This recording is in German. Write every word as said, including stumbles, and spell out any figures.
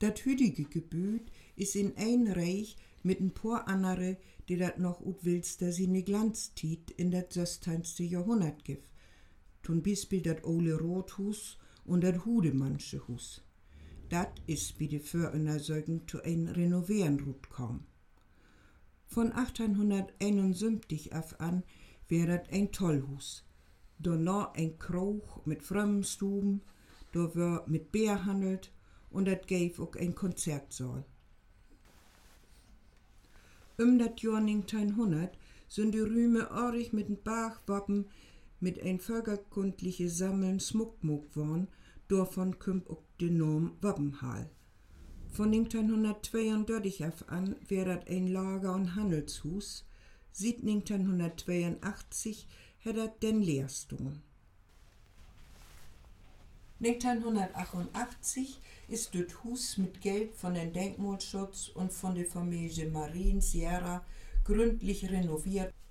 Dat hüdige Gebüt is in ein Reich mit ein paar andere, die dat noch ut willster sine Glanztit in dat sechzehnten Jahrhundert gif. Zum Beispiel dat Ole Rothus und dat Hudemannsche Hus. Dat is wie die Föruntersäugen zu ein Renovieren rut kam. Von achtzehnhunderteinundsiebzig af an wär dat ein Tollhus. Danach ein Kroch mit Frömmenstuben, da wär mit Bier handelt und dat gäf auch ein Konzertsaal. Um dat Jahr neunzehnhundert sind die Rüme orig mit n Bachwappen mit ein völkerkundliche Sammeln Smuckmuck worn, davon kümmt auch der Nom Wappenhall. Von neunzehnhundertzweiundachtzig af an wär dat ein Lager- und Handelshus, seit neunzehnhundertzweiundachtzig hat dat den Lehrstuhl. neunzehnhundertachtundachtzig ist das Hus mit Geld von den Denkmalschutz und von der Familie Marien Sierra gründlich renoviert